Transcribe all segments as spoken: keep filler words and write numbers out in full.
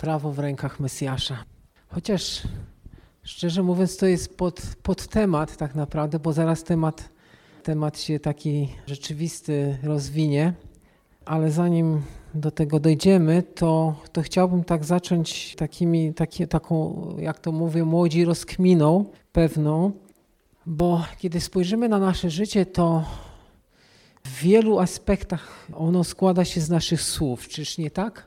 prawo w rękach Mesjasza. Chociaż szczerze mówiąc to jest pod, pod temat tak naprawdę, bo zaraz temat, temat się taki rzeczywisty rozwinie, ale zanim do tego dojdziemy, to, to chciałbym tak zacząć takimi, takie, taką, jak to mówią młodzi, rozkminą pewną, bo kiedy spojrzymy na nasze życie, to w wielu aspektach ono składa się z naszych słów, czyż nie tak?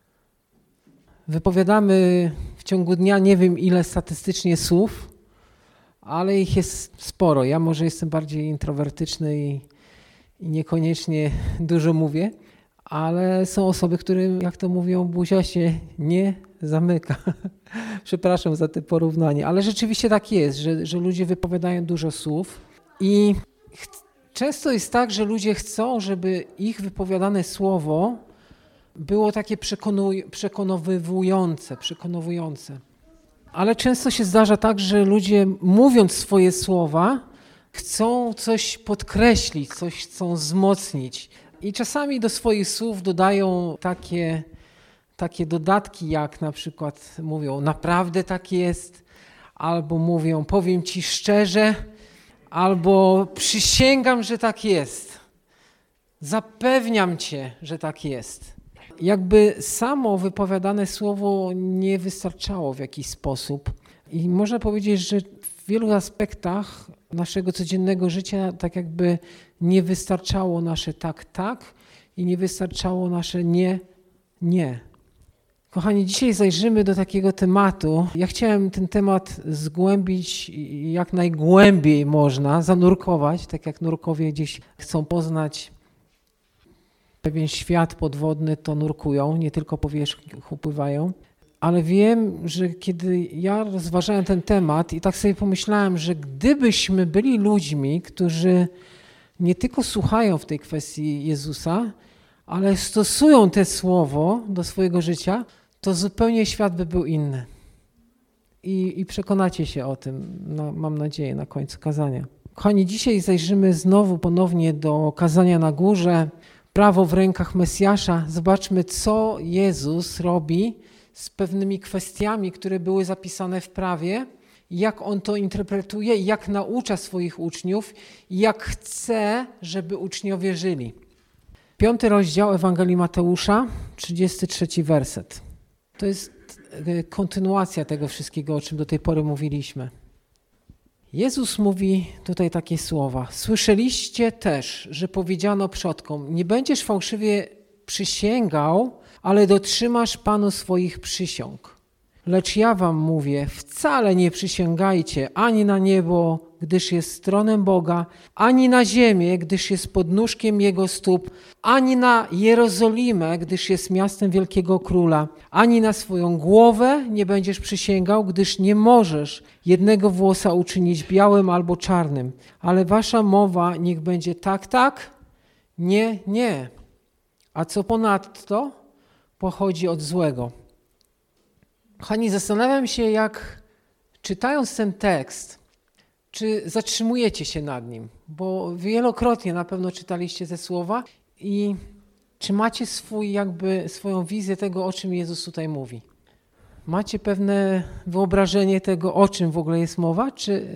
Wypowiadamy w ciągu dnia nie wiem ile statystycznie słów, ale ich jest sporo. Ja może jestem bardziej introwertyczny i, i niekoniecznie dużo mówię, ale są osoby, którym, jak to mówią, buzia się nie zamyka. Przepraszam za te porównanie, ale rzeczywiście tak jest, że, że ludzie wypowiadają dużo słów i ch- często jest tak, że ludzie chcą, żeby ich wypowiadane słowo było takie przekonuj- przekonowywujące, przekonowujące. Ale często się zdarza tak, że ludzie mówiąc swoje słowa chcą coś podkreślić, coś chcą wzmocnić. I czasami do swoich słów dodają takie, takie dodatki, jak na przykład mówią naprawdę tak jest, albo mówią powiem ci szczerze, albo przysięgam, że tak jest. Zapewniam cię, że tak jest. Jakby samo wypowiadane słowo nie wystarczało w jakiś sposób. I można powiedzieć, że w wielu aspektach naszego codziennego życia tak jakby nie wystarczało nasze tak, tak i nie wystarczało nasze nie, nie. Kochani, dzisiaj zajrzymy do takiego tematu. Ja chciałem ten temat zgłębić jak najgłębiej można, zanurkować, tak jak nurkowie gdzieś chcą poznać pewien świat podwodny, to nurkują, nie tylko po wierzchu pływają. Ale wiem, że kiedy ja rozważałem ten temat i tak sobie pomyślałem, że gdybyśmy byli ludźmi, którzy nie tylko słuchają w tej kwestii Jezusa, ale stosują te słowo do swojego życia, to zupełnie świat by był inny. I, i przekonacie się o tym, no, mam nadzieję, na końcu kazania. Kochani, dzisiaj zajrzymy znowu ponownie do kazania na górze, prawo w rękach Mesjasza. Zobaczmy, co Jezus robi z pewnymi kwestiami, które były zapisane w prawie, jak On to interpretuje, jak naucza swoich uczniów i jak chce, żeby uczniowie żyli. Piąty rozdział Ewangelii Mateusza, trzydziesty trzeci werset. To jest kontynuacja tego wszystkiego, o czym do tej pory mówiliśmy. Jezus mówi tutaj takie słowa. Słyszeliście też, że powiedziano przodkom, nie będziesz fałszywie przysięgał, ale dotrzymasz Panu swoich przysiąg. Lecz ja wam mówię, wcale nie przysięgajcie ani na niebo, gdyż jest stronem Boga, ani na ziemię, gdyż jest podnóżkiem Jego stóp, ani na Jerozolimę, gdyż jest miastem wielkiego króla, ani na swoją głowę nie będziesz przysięgał, gdyż nie możesz jednego włosa uczynić białym albo czarnym. Ale wasza mowa niech będzie tak, tak, nie, nie. A co ponadto pochodzi od złego. Kochani, zastanawiam się, jak czytając ten tekst, czy zatrzymujecie się nad nim, bo wielokrotnie na pewno czytaliście te słowa i czy macie swój, jakby swoją wizję tego, o czym Jezus tutaj mówi? Macie pewne wyobrażenie tego, o czym w ogóle jest mowa, czy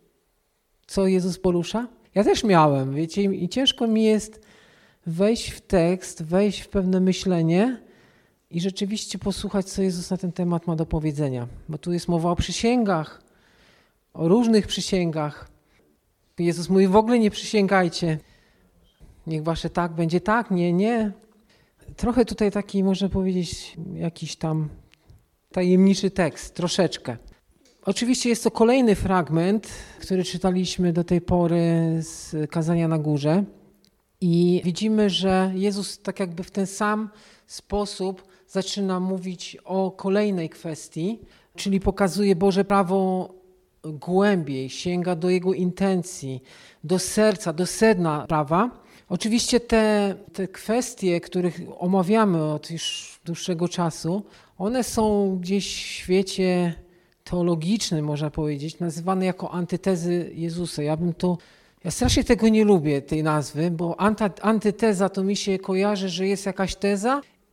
co Jezus porusza? Ja też miałem, wiecie, i ciężko mi jest wejść w tekst, wejść w pewne myślenie i rzeczywiście posłuchać, co Jezus na ten temat ma do powiedzenia. Bo tu jest mowa o przysięgach, o różnych przysięgach. Jezus mówi, w ogóle nie przysięgajcie. Niech wasze tak będzie tak, nie, nie. Trochę tutaj taki, można powiedzieć, jakiś tam tajemniczy tekst, troszeczkę. Oczywiście jest to kolejny fragment, który czytaliśmy do tej pory z kazania na górze. I widzimy, że Jezus tak jakby w ten sam sposób zaczyna mówić o kolejnej kwestii, czyli pokazuje Boże prawo głębiej, sięga do Jego intencji, do serca, do sedna prawa. Oczywiście te, te kwestie, których omawiamy od już dłuższego czasu, one są gdzieś w świecie teologicznym, można powiedzieć, nazywane jako antytezy Jezusa. Ja bym to Ja strasznie tego nie lubię, tej nazwy, bo antyteza to mi się kojarzy, że jest jakaś teza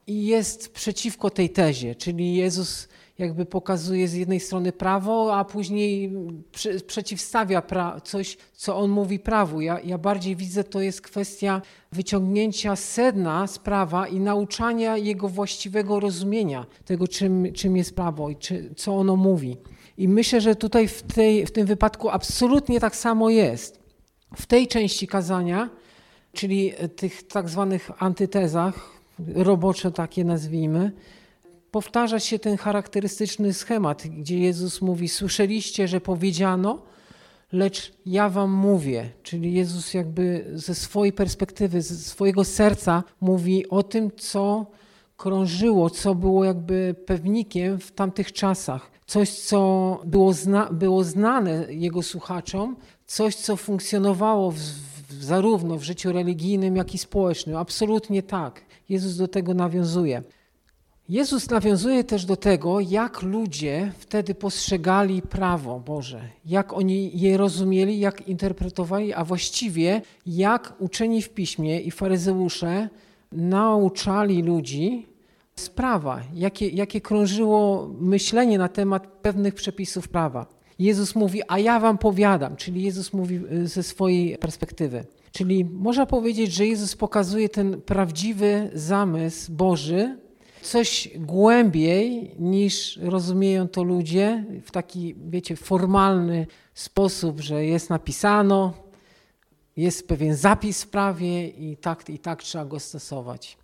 i jest przeciwko tej tezie, czyli Jezus jakby pokazuje z jednej strony prawo, a później przy, przeciwstawia pra, coś, co on mówi prawu. Ja, ja bardziej widzę, to jest kwestia wyciągnięcia sedna z prawa i nauczania jego właściwego rozumienia tego, czym, czym jest prawo i czy, co ono mówi. I myślę, że tutaj w, tej, w tym wypadku absolutnie tak samo jest. W tej części kazania, czyli tych tak zwanych antytezach, robocze takie nazwijmy, powtarza się ten charakterystyczny schemat, gdzie Jezus mówi: słyszeliście, że powiedziano, lecz ja wam mówię. Czyli Jezus jakby ze swojej perspektywy, ze swojego serca mówi o tym, co krążyło, co było jakby pewnikiem w tamtych czasach. Coś, co było, zna, było znane jego słuchaczom, coś, co funkcjonowało w, w, zarówno w życiu religijnym, jak i społecznym. Absolutnie tak. Jezus do tego nawiązuje. Jezus nawiązuje też do tego, jak ludzie wtedy postrzegali prawo Boże, jak oni je rozumieli, jak interpretowali, a właściwie jak uczeni w piśmie i faryzeusze nauczali ludzi z prawa, jakie, jakie krążyło myślenie na temat pewnych przepisów prawa. Jezus mówi: a ja wam powiadam, czyli Jezus mówi ze swojej perspektywy. Czyli można powiedzieć, że Jezus pokazuje ten prawdziwy zamysł Boży, coś głębiej niż rozumieją to ludzie w taki, wiecie, formalny sposób, że jest napisano, jest pewien zapis w prawie i tak, i tak trzeba go stosować.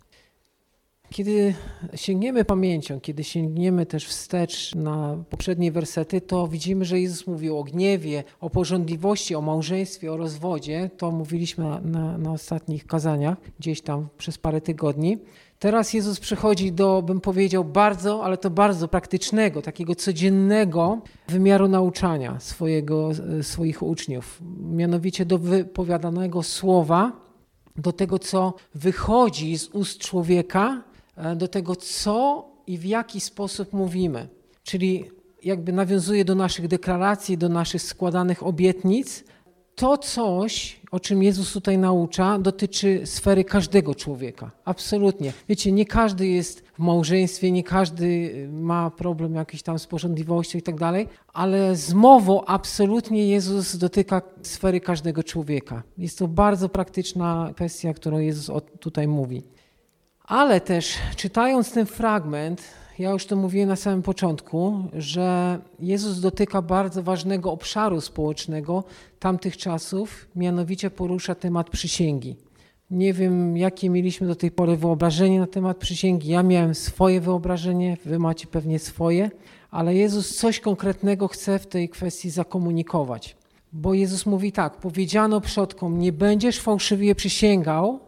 Kiedy sięgniemy pamięcią, kiedy sięgniemy też wstecz na poprzednie wersety, to widzimy, że Jezus mówił o gniewie, o pożądliwości, o małżeństwie, o rozwodzie. To mówiliśmy na, na, na ostatnich kazaniach, gdzieś tam przez parę tygodni. Teraz Jezus przychodzi do, bym powiedział, bardzo, ale to bardzo praktycznego, takiego codziennego wymiaru nauczania swojego, swoich uczniów. Mianowicie do wypowiadanego słowa, do tego, co wychodzi z ust człowieka, do tego, co i w jaki sposób mówimy. Czyli jakby nawiązuje do naszych deklaracji, do naszych składanych obietnic. To coś, o czym Jezus tutaj naucza, dotyczy sfery każdego człowieka. Absolutnie. Wiecie, nie każdy jest w małżeństwie, nie każdy ma problem jakiś tam z pożądliwością i tak dalej, ale z mową absolutnie Jezus dotyka sfery każdego człowieka. Jest to bardzo praktyczna kwestia, którą Jezus tutaj mówi. Ale też czytając ten fragment, ja już to mówiłem na samym początku, że Jezus dotyka bardzo ważnego obszaru społecznego tamtych czasów, mianowicie porusza temat przysięgi. Nie wiem, jakie mieliśmy do tej pory wyobrażenie na temat przysięgi. Ja miałem swoje wyobrażenie, wy macie pewnie swoje, ale Jezus coś konkretnego chce w tej kwestii zakomunikować. Bo Jezus mówi tak: powiedziano przodkom, nie będziesz fałszywie przysięgał,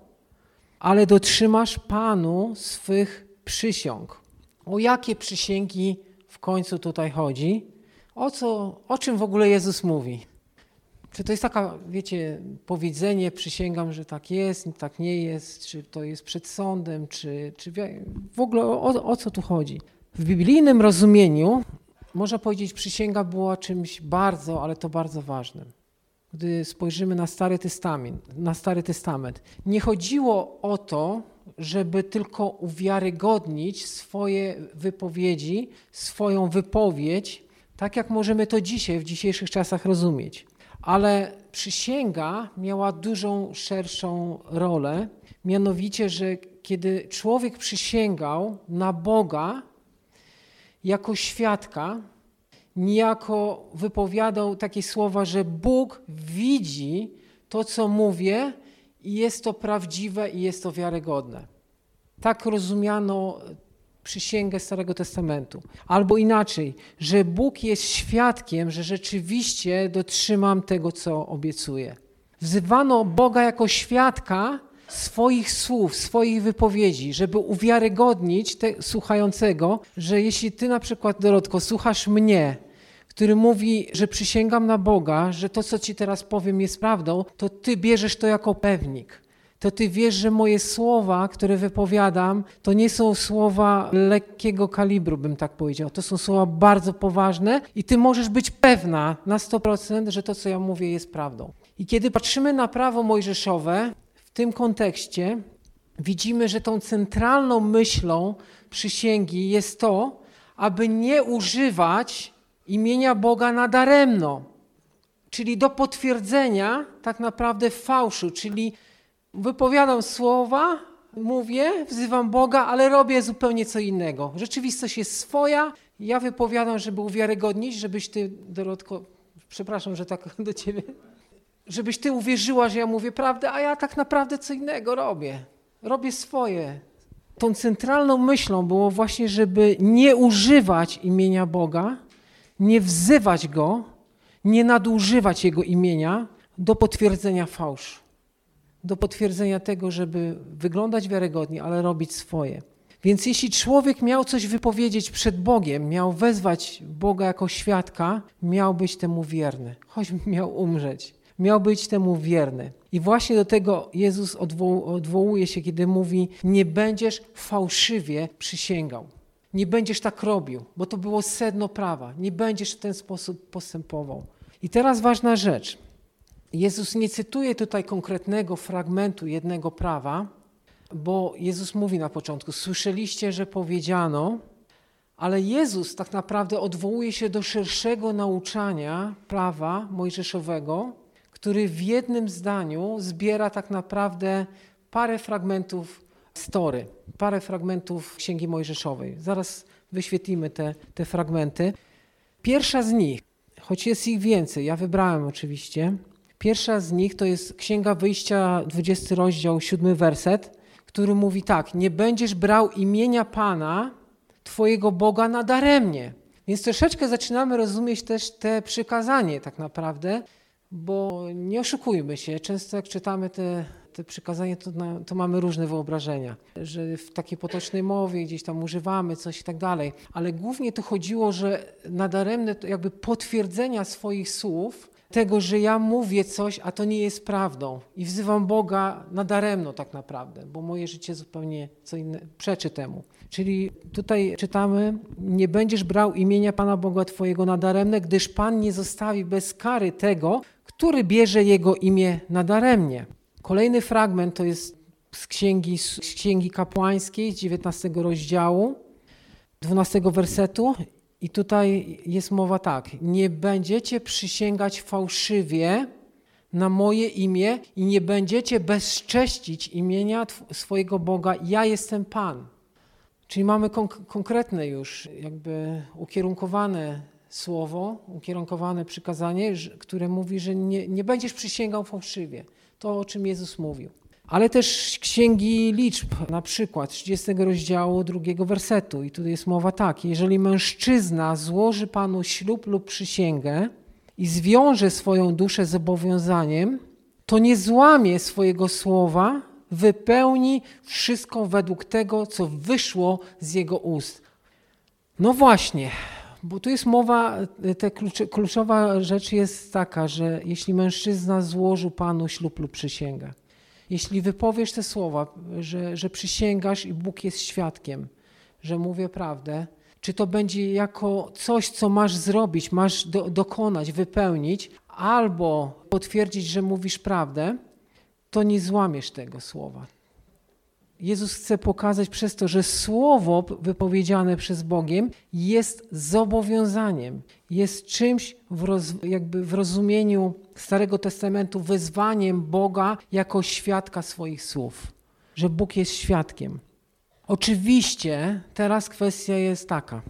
ale dotrzymasz Panu swych przysiąg. O jakie przysięgi w końcu tutaj chodzi? O co, o czym w ogóle Jezus mówi? Czy to jest taka, wiecie, powiedzenie, przysięgam, że tak jest, tak nie jest, czy to jest przed sądem, czy, czy w ogóle o, o co tu chodzi? W biblijnym rozumieniu można powiedzieć, przysięga była czymś bardzo, ale to bardzo ważnym. Gdy spojrzymy na Stary Testament, na Stary Testament, nie chodziło o to, żeby tylko uwiarygodnić swoje wypowiedzi, swoją wypowiedź, tak jak możemy to dzisiaj, w dzisiejszych czasach rozumieć. Ale przysięga miała dużą, szerszą rolę, mianowicie, że kiedy człowiek przysięgał na Boga jako świadka, niejako wypowiadał takie słowa, że Bóg widzi to, co mówię, i jest to prawdziwe i jest to wiarygodne. Tak rozumiano przysięgę Starego Testamentu. Albo inaczej, że Bóg jest świadkiem, że rzeczywiście dotrzymam tego, co obiecuję. Wzywano Boga jako świadka swoich słów, swoich wypowiedzi, żeby uwiarygodnić te, słuchającego, że jeśli ty na przykład, Dorotko, słuchasz mnie, który mówi, że przysięgam na Boga, że to, co ci teraz powiem, jest prawdą, to ty bierzesz to jako pewnik. To ty wiesz, że moje słowa, które wypowiadam, to nie są słowa lekkiego kalibru, bym tak powiedział. To są słowa bardzo poważne i ty możesz być pewna na sto procent, że to, co ja mówię, jest prawdą. I kiedy patrzymy na prawo mojżeszowe w tym kontekście, widzimy, że tą centralną myślą przysięgi jest to, aby nie używać imienia Boga nadaremno, czyli do potwierdzenia tak naprawdę fałszu, czyli wypowiadam słowa, mówię, wzywam Boga, ale robię zupełnie co innego. Rzeczywistość jest swoja, ja wypowiadam, żeby uwiarygodnić, żebyś ty, Dorotko, przepraszam, że tak do ciebie, żebyś ty uwierzyła, że ja mówię prawdę, a ja tak naprawdę co innego robię. Robię swoje. Tą centralną myślą było właśnie, żeby nie używać imienia Boga, nie wzywać Go, nie nadużywać Jego imienia do potwierdzenia fałszu. Do potwierdzenia tego, żeby wyglądać wiarygodnie, ale robić swoje. Więc jeśli człowiek miał coś wypowiedzieć przed Bogiem, miał wezwać Boga jako świadka, miał być temu wierny, choćby miał umrzeć. Miał być temu wierny. I właśnie do tego Jezus odwoł, odwołuje się, kiedy mówi, nie będziesz fałszywie przysięgał. Nie będziesz tak robił, bo to było sedno prawa. Nie będziesz w ten sposób postępował. I teraz ważna rzecz. Jezus nie cytuje tutaj konkretnego fragmentu jednego prawa, bo Jezus mówi na początku, słyszeliście, że powiedziano, ale Jezus tak naprawdę odwołuje się do szerszego nauczania prawa mojżeszowego, który w jednym zdaniu zbiera tak naprawdę parę fragmentów z Tory, parę fragmentów Księgi Mojżeszowej. Zaraz wyświetlimy te, te fragmenty. Pierwsza z nich, choć jest ich więcej, ja wybrałem oczywiście, pierwsza z nich to jest Księga Wyjścia, dwudziesty rozdział, siódmy werset, który mówi tak, nie będziesz brał imienia Pana, Twojego Boga nadaremnie. Więc troszeczkę zaczynamy rozumieć też te przykazanie tak naprawdę, bo nie oszukujmy się, często jak czytamy te, te przykazania, to, na, to mamy różne wyobrażenia, że w takiej potocznej mowie gdzieś tam używamy coś i tak dalej, ale głównie to chodziło, że nadaremne to jakby potwierdzenia swoich słów, tego, że ja mówię coś, a to nie jest prawdą i wzywam Boga nadaremno tak naprawdę, bo moje życie zupełnie co inne przeczy temu. Czyli tutaj czytamy, nie będziesz brał imienia Pana Boga Twojego nadaremne, gdyż Pan nie zostawi bez kary tego, który bierze Jego imię nadaremnie. Kolejny fragment to jest z Księgi, z Księgi Kapłańskiej, z dziewiętnastego rozdziału, dwunastego wersetu. I tutaj jest mowa tak, nie będziecie przysięgać fałszywie na moje imię i nie będziecie bezcześcić imienia swojego Boga, ja jestem Pan. Czyli mamy konk- konkretne już jakby ukierunkowane słowo, ukierunkowane przykazanie, które mówi, że nie, nie będziesz przysięgał fałszywie. To, o czym Jezus mówił. Ale też Księgi Liczb, na przykład trzydziestego rozdziału, drugiego wersetu. I tu jest mowa tak, jeżeli mężczyzna złoży Panu ślub lub przysięgę i zwiąże swoją duszę zobowiązaniem, to nie złamie swojego słowa, wypełni wszystko według tego, co wyszło z jego ust. No właśnie, bo tu jest mowa, ta kluczowa rzecz jest taka, że jeśli mężczyzna złożył Panu ślub lub przysięgę, jeśli wypowiesz te słowa, że, że przysięgasz i Bóg jest świadkiem, że mówię prawdę, czy to będzie jako coś, co masz zrobić, masz do, dokonać, wypełnić, albo potwierdzić, że mówisz prawdę, to nie złamiesz tego słowa. Jezus chce pokazać przez to, że słowo wypowiedziane przez Bogiem jest zobowiązaniem, jest czymś w, roz, jakby w rozumieniu Starego Testamentu wezwaniem Boga jako świadka swoich słów, że Bóg jest świadkiem. Oczywiście teraz kwestia jest taka,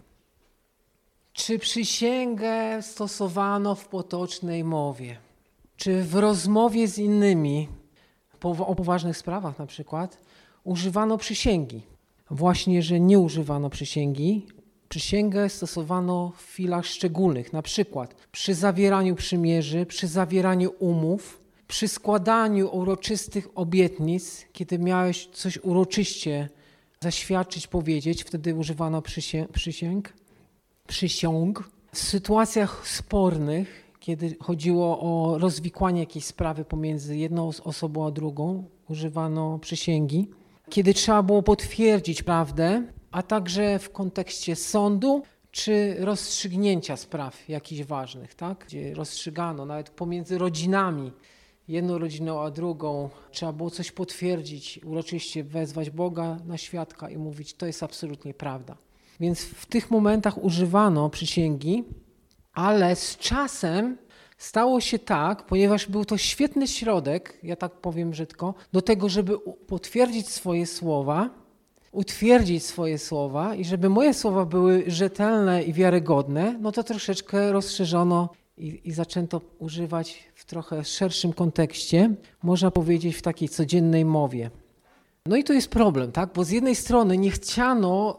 czy przysięgę stosowano w potocznej mowie, czy w rozmowie z innymi o poważnych sprawach na przykład, używano przysięgi. Właśnie, że nie używano przysięgi. Przysięgę stosowano w chwilach szczególnych, na przykład przy zawieraniu przymierzy, przy zawieraniu umów, przy składaniu uroczystych obietnic, kiedy miałeś coś uroczyście zaświadczyć, powiedzieć, wtedy używano przysię- przysięg, przysiąg. W sytuacjach spornych, kiedy chodziło o rozwikłanie jakiejś sprawy pomiędzy jedną osobą a drugą, używano przysięgi. Kiedy trzeba było potwierdzić prawdę, a także w kontekście sądu czy rozstrzygnięcia spraw jakichś ważnych, tak? Gdzie rozstrzygano nawet pomiędzy rodzinami jedną rodziną, a drugą. Trzeba było coś potwierdzić, uroczyście wezwać Boga na świadka i mówić, to jest absolutnie prawda. Więc w tych momentach używano przysięgi, ale z czasem stało się tak, ponieważ był to świetny środek, ja tak powiem brzydko, do tego, żeby potwierdzić swoje słowa, utwierdzić swoje słowa i żeby moje słowa były rzetelne i wiarygodne, no to troszeczkę rozszerzono i, i zaczęto używać w trochę szerszym kontekście, można powiedzieć w takiej codziennej mowie. No i to jest problem, tak? Bo z jednej strony nie chciano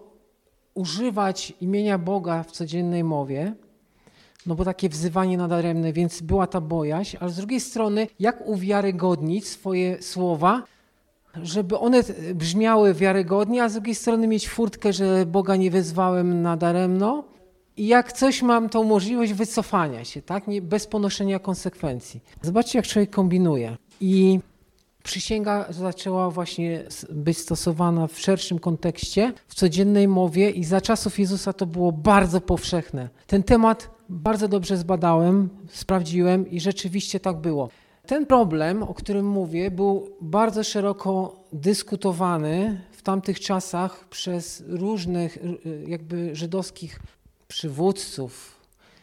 używać imienia Boga w codziennej mowie, no bo takie wzywanie nadaremne, więc była ta bojaźń, ale z drugiej strony jak uwiarygodnić swoje słowa, żeby one brzmiały wiarygodnie, a z drugiej strony mieć furtkę, że Boga nie wezwałem nadaremno i jak coś mam tą możliwość wycofania się, tak, nie, bez ponoszenia konsekwencji. Zobaczcie, jak człowiek kombinuje. I przysięga zaczęła właśnie być stosowana w szerszym kontekście, w codziennej mowie i za czasów Jezusa to było bardzo powszechne. Ten temat bardzo dobrze zbadałem, sprawdziłem i rzeczywiście tak było. Ten problem, o którym mówię, był bardzo szeroko dyskutowany w tamtych czasach przez różnych jakby żydowskich przywódców,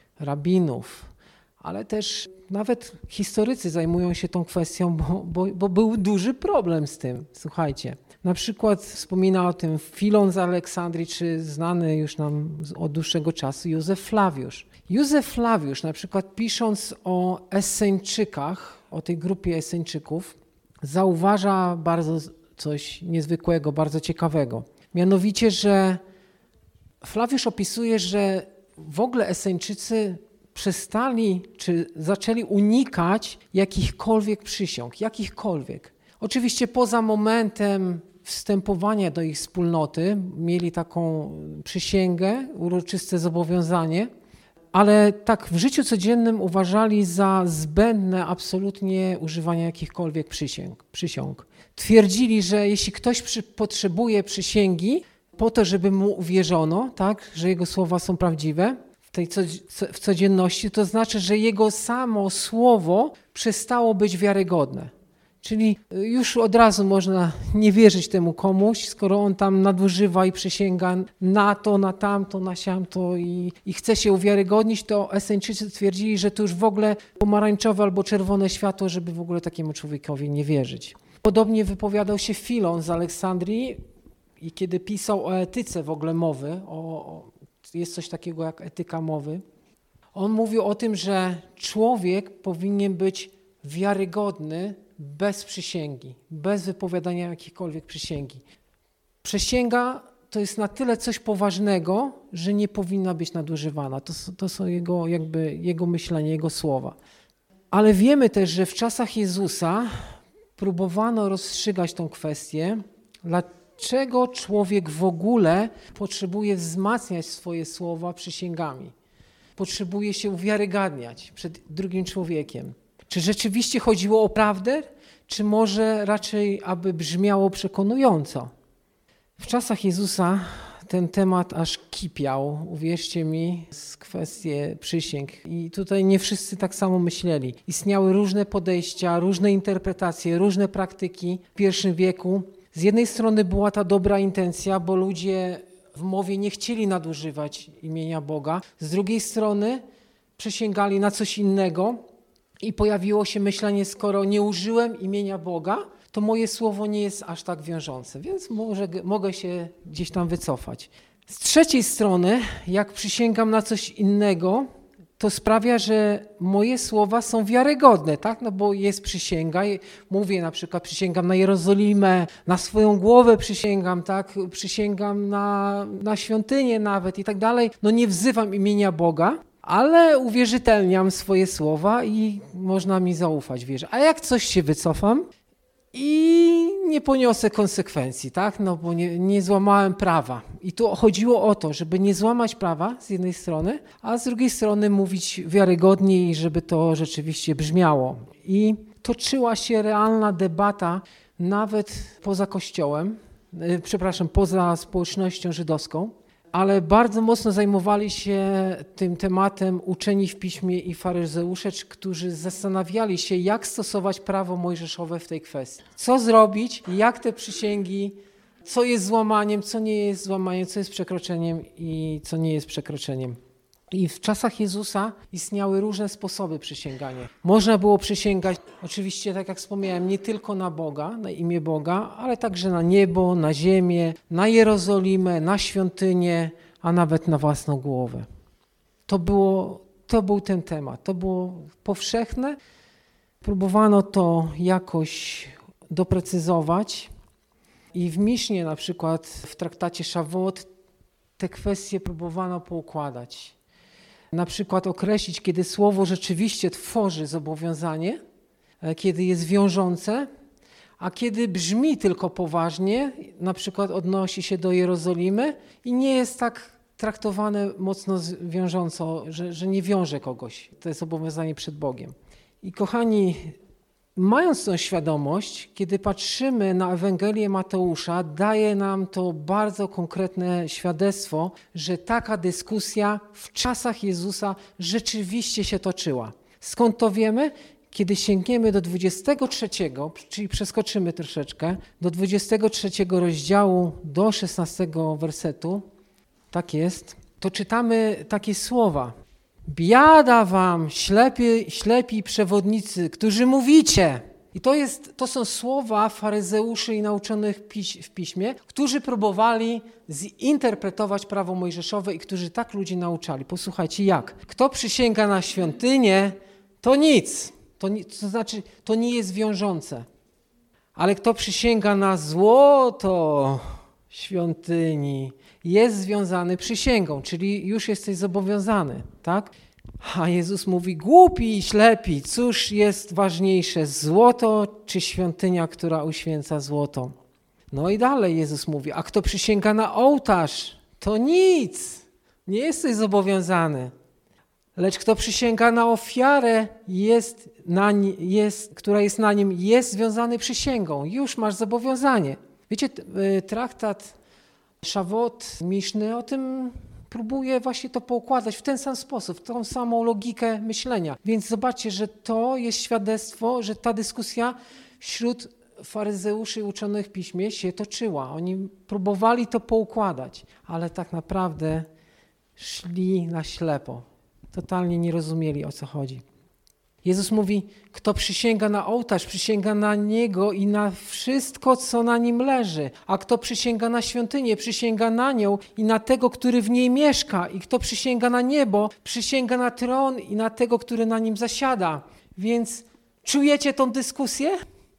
rabinów, ale też nawet historycy zajmują się tą kwestią, bo, bo, bo był duży problem z tym. Słuchajcie, na przykład wspomina o tym Filon z Aleksandrii, czy znany już nam od dłuższego czasu Józef Flawiusz. Józef Flawiusz na przykład pisząc o Esseńczykach, o tej grupie Esseńczyków, zauważa bardzo coś niezwykłego, bardzo ciekawego. Mianowicie, że Flawiusz opisuje, że w ogóle Esseńczycy przestali, czy zaczęli unikać jakichkolwiek przysiąg, jakichkolwiek. Oczywiście poza momentem wstępowania do ich wspólnoty mieli taką przysięgę, uroczyste zobowiązanie, ale tak w życiu codziennym uważali za zbędne absolutnie używanie jakichkolwiek przysięg, przysiąg. Twierdzili, że jeśli ktoś przy, potrzebuje przysięgi po to, żeby mu uwierzono, tak, że jego słowa są prawdziwe w tej co, w codzienności, to znaczy, że jego samo słowo przestało być wiarygodne. Czyli już od razu można nie wierzyć temu komuś, skoro on tam nadużywa i przysięga na to, na tamto, na siamto i, i chce się uwiarygodnić, to Esseńczycy twierdzili, że to już w ogóle pomarańczowe albo czerwone światło, żeby w ogóle takiemu człowiekowi nie wierzyć. Podobnie wypowiadał się Filon z Aleksandrii i kiedy pisał o etyce w ogóle mowy, o, o, jest coś takiego jak etyka mowy, on mówił o tym, że człowiek powinien być wiarygodny bez przysięgi, bez wypowiadania jakiejkolwiek przysięgi. Przysięga to jest na tyle coś poważnego, że nie powinna być nadużywana. To, to są jego, jakby jego myślenie, jego słowa. Ale wiemy też, że w czasach Jezusa próbowano rozstrzygać tą kwestię, dlaczego człowiek w ogóle potrzebuje wzmacniać swoje słowa przysięgami. Potrzebuje się uwiarygadniać przed drugim człowiekiem. Czy rzeczywiście chodziło o prawdę, czy może raczej, aby brzmiało przekonująco? W czasach Jezusa ten temat aż kipiał, uwierzcie mi, z kwestii przysięg. I tutaj nie wszyscy tak samo myśleli. Istniały różne podejścia, różne interpretacje, różne praktyki w pierwszym wieku. Z jednej strony była ta dobra intencja, bo ludzie w mowie nie chcieli nadużywać imienia Boga. Z drugiej strony przysięgali na coś innego. I pojawiło się myślenie, skoro nie użyłem imienia Boga, to moje słowo nie jest aż tak wiążące, więc może, mogę się gdzieś tam wycofać. Z trzeciej strony, jak przysięgam na coś innego, to sprawia, że moje słowa są wiarygodne, tak? No bo jest przysięga, mówię na przykład przysięgam na Jerozolimę, na swoją głowę przysięgam, tak? Przysięgam na, na świątynię nawet i tak dalej. No nie wzywam imienia Boga, ale uwierzytelniam swoje słowa i można mi zaufać, wierzę. A jak coś się wycofam i nie poniosę konsekwencji, tak? No bo nie, nie złamałem prawa. I tu chodziło o to, żeby nie złamać prawa z jednej strony, a z drugiej strony mówić wiarygodniej, żeby to rzeczywiście brzmiało. I toczyła się realna debata nawet poza Kościołem, przepraszam, poza społecznością żydowską, ale bardzo mocno zajmowali się tym tematem uczeni w piśmie i faryzeusze, którzy zastanawiali się, jak stosować prawo mojżeszowe w tej kwestii. Co zrobić, jak te przysięgi, co jest złamaniem, co nie jest złamaniem, co jest przekroczeniem i co nie jest przekroczeniem. I w czasach Jezusa istniały różne sposoby przysięgania. Można było przysięgać, oczywiście, tak jak wspomniałem, nie tylko na Boga, na imię Boga, ale także na niebo, na ziemię, na Jerozolimę, na świątynię, a nawet na własną głowę. To było, to był ten temat. To było powszechne. Próbowano to jakoś doprecyzować i w Misznie, na przykład w traktacie Szawot, te kwestie próbowano poukładać. Na przykład określić, kiedy słowo rzeczywiście tworzy zobowiązanie, kiedy jest wiążące, a kiedy brzmi tylko poważnie, na przykład odnosi się do Jerozolimy i nie jest tak traktowane mocno wiążąco, że, że nie wiąże kogoś. To jest zobowiązanie przed Bogiem. I kochani, mając tą świadomość, kiedy patrzymy na Ewangelię Mateusza, daje nam to bardzo konkretne świadectwo, że taka dyskusja w czasach Jezusa rzeczywiście się toczyła. Skąd to wiemy? Kiedy sięgniemy do dwudziestego trzeciego, czyli przeskoczymy troszeczkę, do dwudziestego trzeciego rozdziału do szesnastego wersetu, tak jest, to czytamy takie słowa. Biada wam, ślepi, ślepi przewodnicy, którzy mówicie. I to, jest, to są słowa faryzeuszy i nauczonych piś, w piśmie, którzy próbowali zinterpretować prawo mojżeszowe i którzy tak ludzi nauczali. Posłuchajcie jak. Kto przysięga na świątynię, to nic. To, to znaczy, to nie jest wiążące. Ale kto przysięga na złoto świątyni, jest związany przysięgą, czyli już jesteś zobowiązany, tak? A Jezus mówi, głupi i ślepi, cóż jest ważniejsze, złoto czy świątynia, która uświęca złoto? No i dalej Jezus mówi, a kto przysięga na ołtarz, to nic, nie jesteś zobowiązany. Lecz kto przysięga na ofiarę, jest na, jest, która jest na nim, jest związany przysięgą, już masz zobowiązanie. Wiecie, traktat Szawot Miszny o tym próbuje właśnie to poukładać w ten sam sposób, w tą samą logikę myślenia. Więc zobaczcie, że to jest świadectwo, że ta dyskusja wśród faryzeuszy uczonych w piśmie się toczyła. Oni próbowali to poukładać, ale tak naprawdę szli na ślepo. Totalnie nie rozumieli, o co chodzi. Jezus mówi, kto przysięga na ołtarz, przysięga na Niego i na wszystko, co na nim leży. A kto przysięga na świątynię, przysięga na nią i na tego, który w niej mieszka. I kto przysięga na niebo, przysięga na tron i na tego, który na nim zasiada. Więc czujecie tą dyskusję?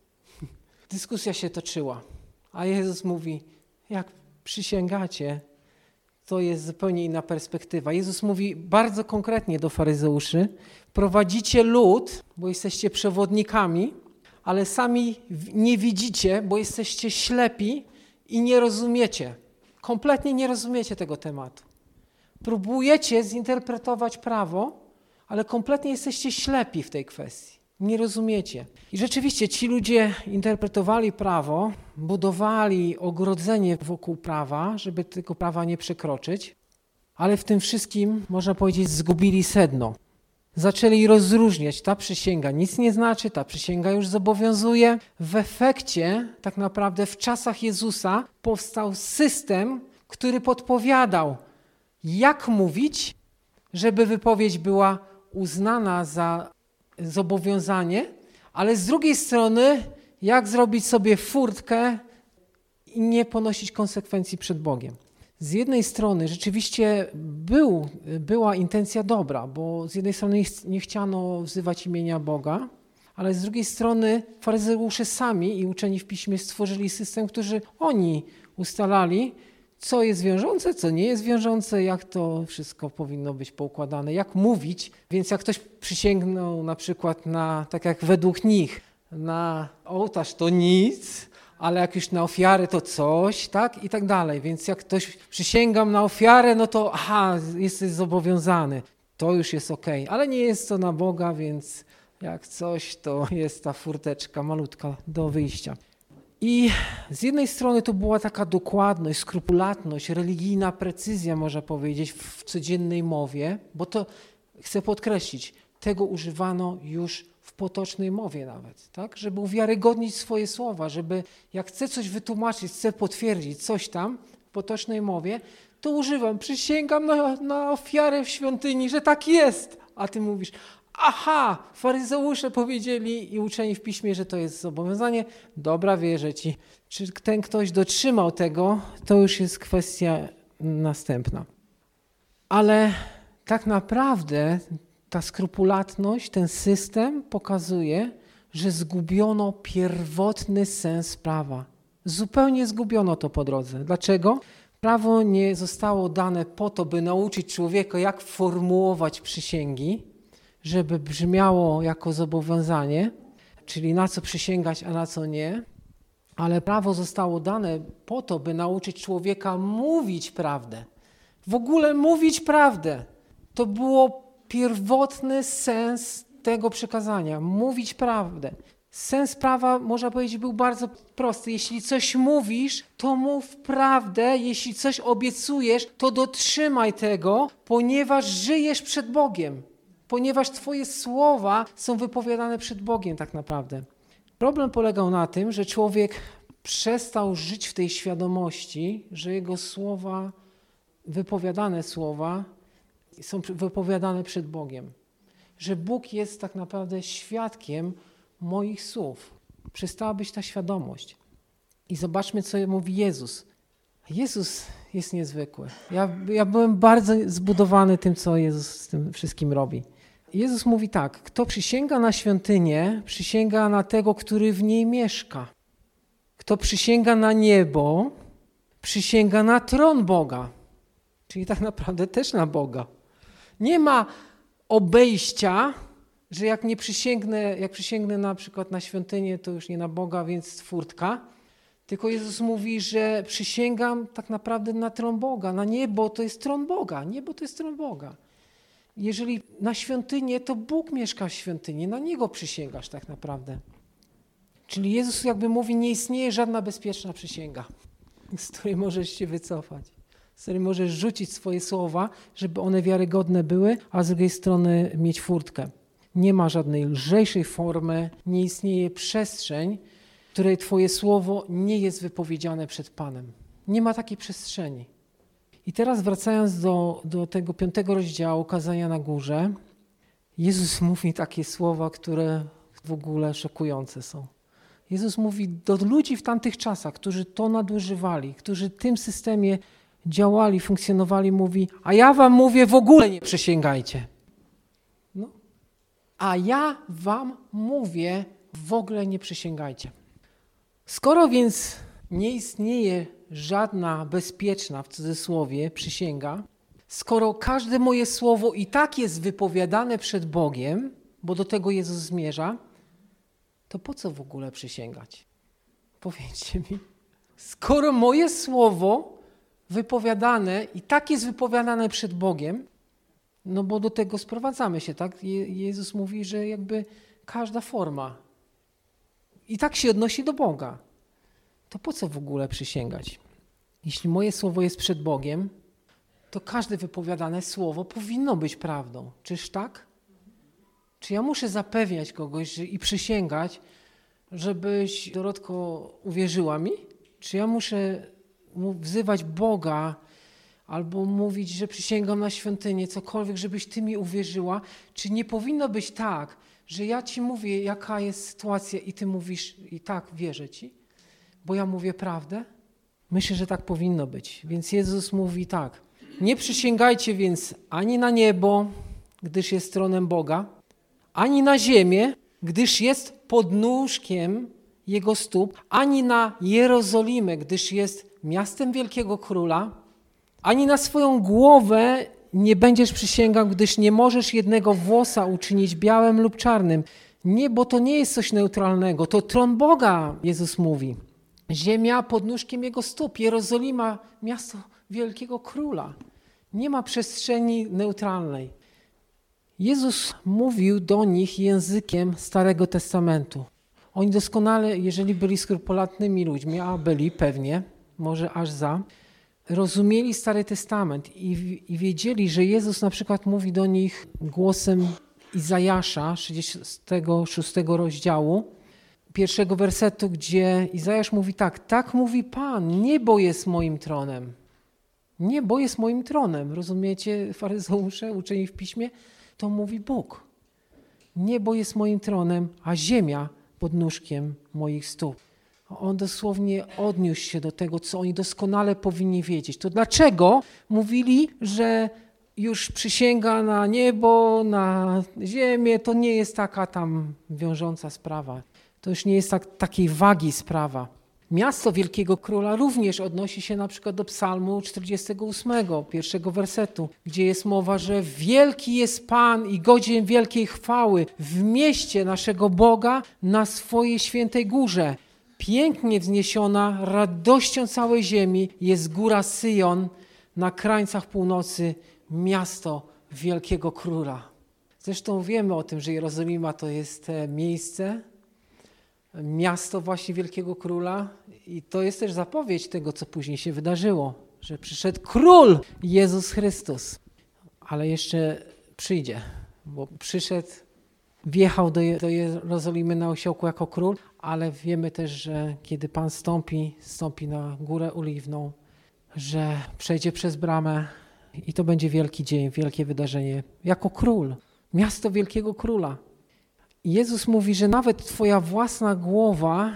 Dyskusja się toczyła. A Jezus mówi, jak przysięgacie, to jest zupełnie inna perspektywa. Jezus mówi bardzo konkretnie do faryzeuszy, prowadzicie lud, bo jesteście przewodnikami, ale sami nie widzicie, bo jesteście ślepi i nie rozumiecie. Kompletnie nie rozumiecie tego tematu. Próbujecie zinterpretować prawo, ale kompletnie jesteście ślepi w tej kwestii. Nie rozumiecie. I rzeczywiście ci ludzie interpretowali prawo, budowali ogrodzenie wokół prawa, żeby tego prawa nie przekroczyć, ale w tym wszystkim, można powiedzieć, zgubili sedno. Zaczęli rozróżniać, ta przysięga nic nie znaczy, ta przysięga już zobowiązuje. W efekcie, tak naprawdę w czasach Jezusa powstał system, który podpowiadał, jak mówić, żeby wypowiedź była uznana za zobowiązanie, ale z drugiej strony, jak zrobić sobie furtkę i nie ponosić konsekwencji przed Bogiem. Z jednej strony rzeczywiście był, była intencja dobra, bo z jednej strony nie chciano wzywać imienia Boga, ale z drugiej strony faryzeusze sami i uczeni w piśmie stworzyli system, który oni ustalali, co jest wiążące, co nie jest wiążące, jak to wszystko powinno być poukładane, jak mówić. Więc jak ktoś przysięgnął na przykład na, tak jak według nich, na ołtarz to nic, ale jak już na ofiarę to coś, tak? I tak dalej. Więc jak ktoś przysięgam na ofiarę, no to aha, jesteś zobowiązany. To już jest okej, ale nie jest to na Boga, więc jak coś, to jest ta furteczka malutka do wyjścia. I z jednej strony to była taka dokładność, skrupulatność, religijna precyzja, można powiedzieć, w codziennej mowie, bo to, chcę podkreślić, tego używano już w potocznej mowie nawet, tak? Żeby uwiarygodnić swoje słowa, żeby jak chcę coś wytłumaczyć, chcę potwierdzić coś tam w potocznej mowie, to używam, przysięgam na, na ofiarę w świątyni, że tak jest, a ty mówisz, aha, faryzeusze powiedzieli i uczeni w piśmie, że to jest zobowiązanie, dobra, wierzę ci. Czy ten ktoś dotrzymał tego, to już jest kwestia następna. Ale tak naprawdę ta skrupulatność, ten system pokazuje, że zgubiono pierwotny sens prawa. Zupełnie zgubiono to po drodze. Dlaczego? Prawo nie zostało dane po to, by nauczyć człowieka, jak formułować przysięgi, żeby brzmiało jako zobowiązanie, czyli na co przysięgać, a na co nie, ale prawo zostało dane po to, by nauczyć człowieka mówić prawdę. W ogóle mówić prawdę. To było pierwotny sens tego przykazania. Mówić prawdę. Sens prawa, można powiedzieć, był bardzo prosty. Jeśli coś mówisz, to mów prawdę. Jeśli coś obiecujesz, to dotrzymaj tego, ponieważ żyjesz przed Bogiem. Ponieważ twoje słowa są wypowiadane przed Bogiem tak naprawdę. Problem polegał na tym, że człowiek przestał żyć w tej świadomości, że jego słowa, wypowiadane słowa są wypowiadane przed Bogiem. Że Bóg jest tak naprawdę świadkiem moich słów. Przestała być ta świadomość. I zobaczmy, co mówi Jezus. Jezus jest niezwykły. Ja, ja byłem bardzo zbudowany tym, co Jezus z tym wszystkim robi. Jezus mówi tak, kto przysięga na świątynię, przysięga na tego, który w niej mieszka. Kto przysięga na niebo, przysięga na tron Boga. Czyli tak naprawdę też na Boga. Nie ma obejścia, że jak nie przysięgnę, jak przysięgnę na przykład na świątynię, to już nie na Boga, więc furtka. Tylko Jezus mówi, że przysięgam tak naprawdę na tron Boga. Na niebo to jest tron Boga. Niebo to jest tron Boga. Jeżeli na świątynię, to Bóg mieszka w świątyni. Na Niego przysięgasz tak naprawdę. Czyli Jezus jakby mówi, nie istnieje żadna bezpieczna przysięga, z której możesz się wycofać. Z której możesz rzucić swoje słowa, żeby one wiarygodne były, a z drugiej strony mieć furtkę. Nie ma żadnej lżejszej formy, nie istnieje przestrzeń, w której twoje słowo nie jest wypowiedziane przed Panem. Nie ma takiej przestrzeni. I teraz wracając do, do tego piątego rozdziału Kazania na Górze, Jezus mówi takie słowa, które w ogóle szokujące są. Jezus mówi do ludzi w tamtych czasach, którzy to nadużywali, którzy w tym systemie działali, funkcjonowali, mówi, a ja wam mówię, w ogóle nie przysięgajcie. No. A ja wam mówię, w ogóle nie przysięgajcie. Skoro więc nie istnieje żadna bezpieczna, w cudzysłowie, przysięga, skoro każde moje słowo i tak jest wypowiadane przed Bogiem, bo do tego Jezus zmierza, to po co w ogóle przysięgać? Powiedzcie mi. Skoro moje słowo wypowiadane i tak jest wypowiadane przed Bogiem, no bo do tego sprowadzamy się, tak? Je- Jezus mówi, że jakby każda forma i tak się odnosi do Boga. To po co w ogóle przysięgać? Jeśli moje słowo jest przed Bogiem, to każde wypowiadane słowo powinno być prawdą. Czyż tak? Czy ja muszę zapewniać kogoś że, i przysięgać, żebyś, Dorotko, uwierzyła mi? Czy ja muszę wzywać Boga albo mówić, że przysięgam na świątynię, cokolwiek, żebyś ty mi uwierzyła? Czy nie powinno być tak, że ja ci mówię, jaka jest sytuacja i ty mówisz i tak, wierzę ci, bo ja mówię prawdę? Myślę, że tak powinno być. Więc Jezus mówi tak, nie przysięgajcie więc ani na niebo, gdyż jest tronem Boga, ani na ziemię, gdyż jest podnóżkiem Jego stóp, ani na Jerozolimę, gdyż jest miastem wielkiego króla, ani na swoją głowę nie będziesz przysięgał, gdyż nie możesz jednego włosa uczynić białym lub czarnym. Nie, bo to nie jest coś neutralnego, to tron Boga, Jezus mówi. Ziemia podnóżkiem Jego stóp, Jerozolima, miasto wielkiego króla. Nie ma przestrzeni neutralnej. Jezus mówił do nich językiem Starego Testamentu. Oni doskonale, jeżeli byli skrupulatnymi ludźmi, a byli pewnie, może aż za, rozumieli Stary Testament i, i wiedzieli, że Jezus na przykład mówi do nich głosem Izajasza, trzydziestego szóstego rozdziału, pierwszego wersetu, gdzie Izajasz mówi tak: tak mówi Pan, niebo jest moim tronem. Niebo jest moim tronem. Rozumiecie, faryzeusze, uczeni w piśmie? To mówi Bóg. Niebo jest moim tronem, a ziemia pod nóżkiem moich stóp. On dosłownie odniósł się do tego, co oni doskonale powinni wiedzieć. To dlaczego mówili, że już przysięga na niebo, na ziemię, to nie jest taka tam wiążąca sprawa. To już nie jest tak, takiej wagi sprawa. Miasto Wielkiego Króla również odnosi się na przykład do Psalmu czterdziestego ósmego, pierwszego wersetu, gdzie jest mowa, że wielki jest Pan i godzien wielkiej chwały w mieście naszego Boga na swojej świętej górze. Pięknie wzniesiona radością całej ziemi jest góra Syjon na krańcach północy, miasto Wielkiego Króla. Zresztą wiemy o tym, że Jerozolima to jest miejsce, miasto właśnie Wielkiego Króla i to jest też zapowiedź tego, co później się wydarzyło, że przyszedł Król Jezus Chrystus, ale jeszcze przyjdzie, bo przyszedł, wjechał do, do Jerozolimy na osiołku jako król, ale wiemy też, że kiedy Pan stąpi, stąpi na Górę Oliwną, że przejdzie przez bramę i to będzie wielki dzień, wielkie wydarzenie, jako król, miasto Wielkiego Króla. Jezus mówi, że nawet twoja własna głowa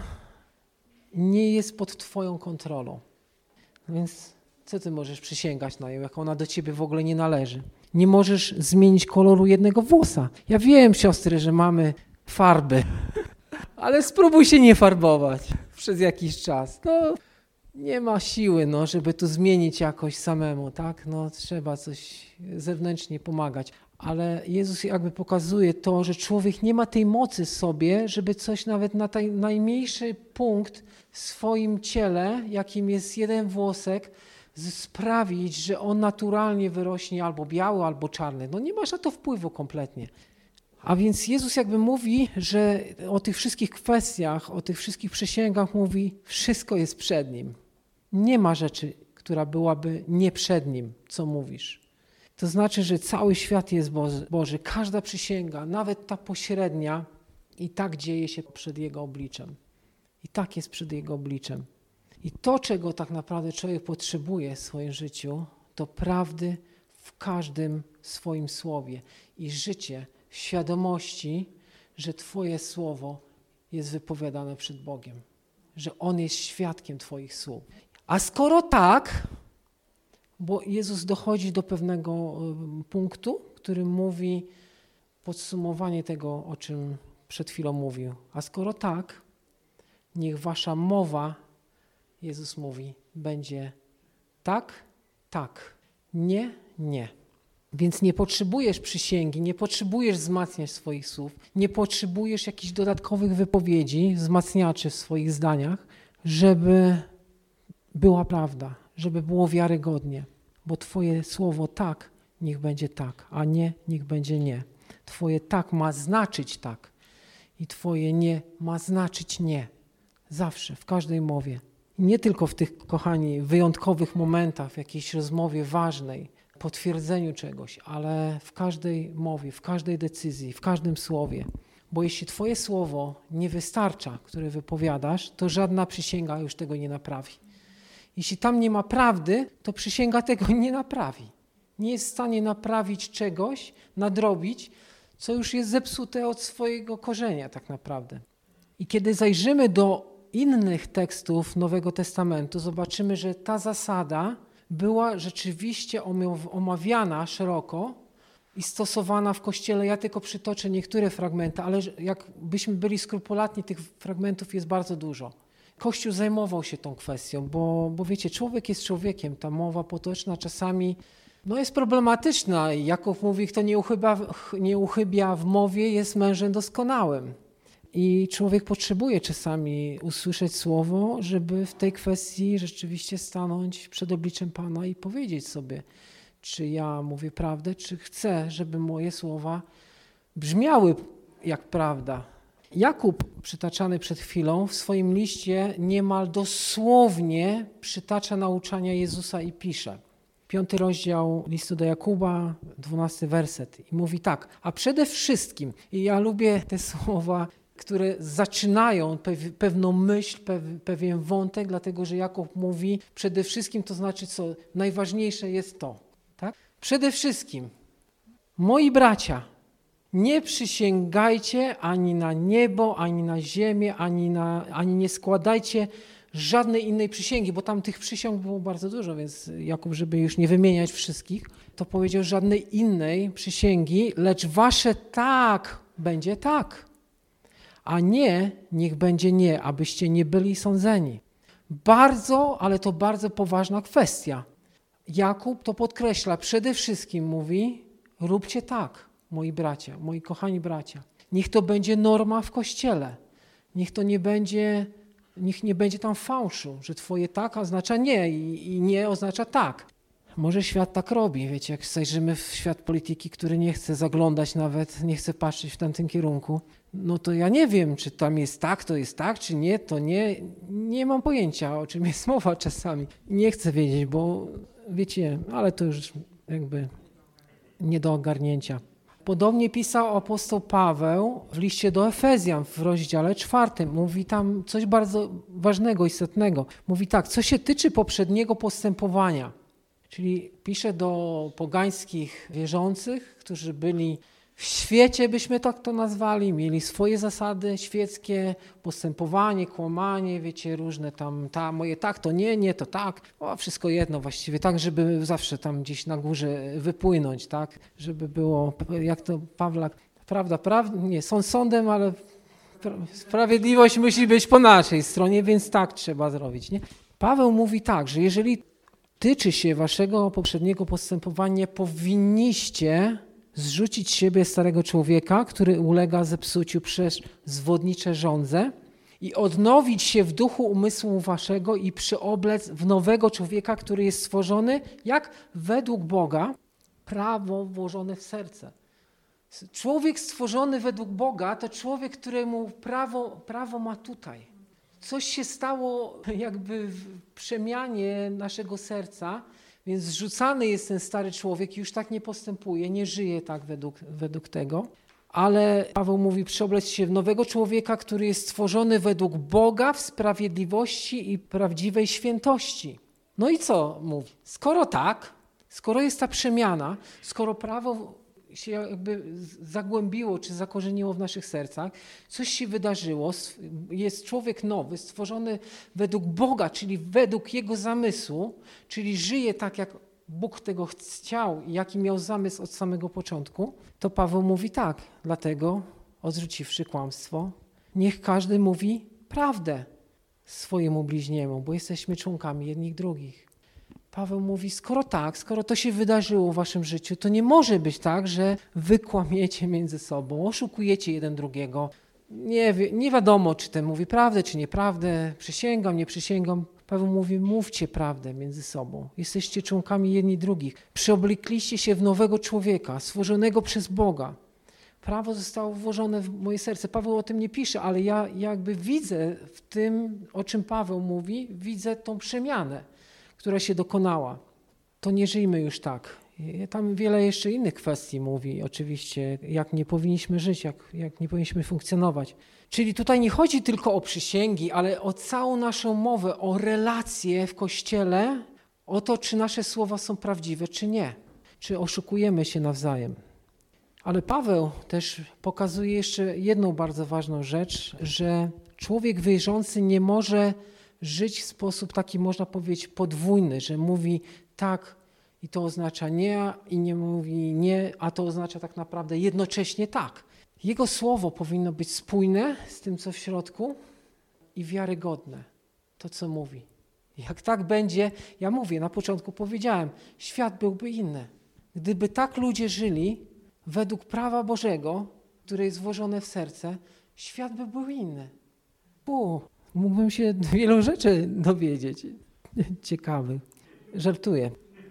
nie jest pod twoją kontrolą. Więc co ty możesz przysięgać na nią, jak ona do ciebie w ogóle nie należy? Nie możesz zmienić koloru jednego włosa. Ja wiem, siostry, że mamy farby, ale spróbuj się nie farbować przez jakiś czas. No, nie ma siły, no, żeby tu zmienić jakoś samemu, tak? No, trzeba coś zewnętrznie pomagać. Ale Jezus jakby pokazuje to, że człowiek nie ma tej mocy sobie, żeby coś nawet na taj, najmniejszy punkt w swoim ciele, jakim jest jeden włosek, sprawić, że on naturalnie wyrośnie albo biały, albo czarny. No nie masz na to wpływu kompletnie. A więc Jezus jakby mówi, że o tych wszystkich kwestiach, o tych wszystkich przysięgach mówi, wszystko jest przed Nim. Nie ma rzeczy, która byłaby nie przed Nim, co mówisz. To znaczy, że cały świat jest Boży, Boży. Każda przysięga, nawet ta pośrednia, i tak dzieje się przed Jego obliczem. I tak jest przed Jego obliczem. I to, czego tak naprawdę człowiek potrzebuje w swoim życiu, to prawdy w każdym swoim słowie i życie w świadomości, że Twoje słowo jest wypowiadane przed Bogiem, że On jest świadkiem Twoich słów. A skoro tak, bo Jezus dochodzi do pewnego punktu, który mówi podsumowanie tego, o czym przed chwilą mówił. A skoro tak, niech wasza mowa, Jezus mówi, będzie tak, tak, nie, nie. Więc nie potrzebujesz przysięgi, nie potrzebujesz wzmacniać swoich słów, nie potrzebujesz jakichś dodatkowych wypowiedzi, wzmacniaczy w swoich zdaniach, żeby była prawda, żeby było wiarygodnie. Bo Twoje słowo tak, niech będzie tak, a nie, niech będzie nie. Twoje tak ma znaczyć tak i Twoje nie ma znaczyć nie. Zawsze, w każdej mowie. I nie tylko w tych, kochani, wyjątkowych momentach, w jakiejś rozmowie ważnej, potwierdzeniu czegoś, ale w każdej mowie, w każdej decyzji, w każdym słowie. Bo jeśli Twoje słowo nie wystarcza, które wypowiadasz, to żadna przysięga już tego nie naprawi. Jeśli tam nie ma prawdy, to przysięga tego nie naprawi. Nie jest w stanie naprawić czegoś, nadrobić, co już jest zepsute od swojego korzenia tak naprawdę. I kiedy zajrzymy do innych tekstów Nowego Testamentu, zobaczymy, że ta zasada była rzeczywiście omawiana szeroko i stosowana w Kościele. Ja tylko przytoczę niektóre fragmenty, ale jakbyśmy byli skrupulatni, tych fragmentów jest bardzo dużo. Kościół zajmował się tą kwestią, bo, bo wiecie, człowiek jest człowiekiem, ta mowa potoczna czasami no jest problematyczna. Jakub mówi, kto nie uchybia, nie uchybia w mowie, jest mężem doskonałym. I człowiek potrzebuje czasami usłyszeć słowo, żeby w tej kwestii rzeczywiście stanąć przed obliczem Pana i powiedzieć sobie, czy ja mówię prawdę, czy chcę, żeby moje słowa brzmiały jak prawda, Jakub, przytaczany przed chwilą, w swoim liście niemal dosłownie przytacza nauczania Jezusa i pisze. Piąty rozdział listu do Jakuba, dwunasty werset. I mówi tak, a przede wszystkim, i ja lubię te słowa, które zaczynają pew, pewną myśl, pew, pewien wątek, dlatego że Jakub mówi przede wszystkim, to znaczy co? Najważniejsze jest to. Tak? Przede wszystkim, moi bracia, nie przysięgajcie ani na niebo, ani na ziemię, ani, na, ani nie składajcie żadnej innej przysięgi, bo tam tych przysiąg było bardzo dużo, więc Jakub, żeby już nie wymieniać wszystkich, to powiedział żadnej innej przysięgi, lecz wasze tak będzie tak, a nie niech będzie nie, abyście nie byli sądzeni. Bardzo, ale to bardzo poważna kwestia. Jakub to podkreśla, przede wszystkim mówi, róbcie tak, moi bracia, moi kochani bracia. Niech to będzie norma w Kościele. Niech to nie będzie, niech nie będzie tam fałszu, że twoje tak oznacza nie i, i nie oznacza tak. Może świat tak robi, wiecie, jak zajrzymy w świat polityki, który nie chce zaglądać nawet, nie chce patrzeć w tamtym kierunku, no to ja nie wiem, czy tam jest tak, to jest tak, czy nie, to nie. Nie mam pojęcia, o czym jest mowa czasami. Nie chcę wiedzieć, bo wiecie, ale to już jakby nie do ogarnięcia. Podobnie pisał apostoł Paweł w liście do Efezjan w rozdziale czwartym. Mówi tam coś bardzo ważnego, istotnego. Mówi tak, co się tyczy poprzedniego postępowania, czyli pisze do pogańskich wierzących, którzy byli w świecie, byśmy tak to nazwali, mieli swoje zasady świeckie, postępowanie, kłamanie, wiecie, różne tam, ta, moje tak, to nie, nie, to tak, o, wszystko jedno właściwie, tak, żeby zawsze tam gdzieś na górze wypłynąć, tak, żeby było, jak to Pawlak, prawda, prawda, nie, sąd sądem, ale sprawiedliwość musi być po naszej stronie, więc tak trzeba zrobić, nie? Paweł mówi tak, że jeżeli tyczy się waszego poprzedniego postępowania, powinniście zrzucić z siebie starego człowieka, który ulega zepsuciu przez zwodnicze żądze i odnowić się w duchu umysłu waszego i przyoblec w nowego człowieka, który jest stworzony jak według Boga, prawo włożone w serce. Człowiek stworzony według Boga to człowiek, któremu prawo, prawo ma tutaj. Coś się stało jakby w przemianie naszego serca, więc zrzucany jest ten stary człowiek i już tak nie postępuje, nie żyje tak według, według tego. Ale Paweł mówi, przyoblec się w nowego człowieka, który jest stworzony według Boga w sprawiedliwości i prawdziwej świętości. No i co mówi? Skoro tak, skoro jest ta przemiana, skoro prawo się jakby zagłębiło czy zakorzeniło w naszych sercach, coś się wydarzyło, jest człowiek nowy, stworzony według Boga, czyli według Jego zamysłu, czyli żyje tak, jak Bóg tego chciał i jaki miał zamysł od samego początku, to Paweł mówi tak, dlatego odrzuciwszy kłamstwo, niech każdy mówi prawdę swojemu bliźniemu, bo jesteśmy członkami jednych drugich. Paweł mówi, skoro tak, skoro to się wydarzyło w waszym życiu, to nie może być tak, że wy kłamiecie między sobą, oszukujecie jeden drugiego. Nie, nie wiadomo, czy ten mówi prawdę, czy nieprawdę, przysięgam, nie przysięgam. Paweł mówi, mówcie prawdę między sobą. Jesteście członkami jedni drugich. Przeoblekliście się w nowego człowieka, stworzonego przez Boga. Prawo zostało włożone w moje serce. Paweł o tym nie pisze, ale ja jakby widzę w tym, o czym Paweł mówi, widzę tą przemianę, która się dokonała. To nie żyjmy już tak. Tam wiele jeszcze innych kwestii mówi oczywiście, jak nie powinniśmy żyć, jak, jak nie powinniśmy funkcjonować. Czyli tutaj nie chodzi tylko o przysięgi, ale o całą naszą mowę, o relacje w Kościele, o to, czy nasze słowa są prawdziwe, czy nie. Czy oszukujemy się nawzajem. Ale Paweł też pokazuje jeszcze jedną bardzo ważną rzecz, że człowiek wierzący nie może żyć w sposób taki, można powiedzieć, podwójny, że mówi tak i to oznacza nie i nie mówi nie, a to oznacza tak naprawdę jednocześnie tak. Jego słowo powinno być spójne z tym, co w środku i wiarygodne, to co mówi. Jak tak będzie, ja mówię, na początku powiedziałem, świat byłby inny. Gdyby tak ludzie żyli według prawa Bożego, które jest włożone w serce, świat by był inny. U, mógłbym się wielu rzeczy dowiedzieć. Ciekawych. Żartuję.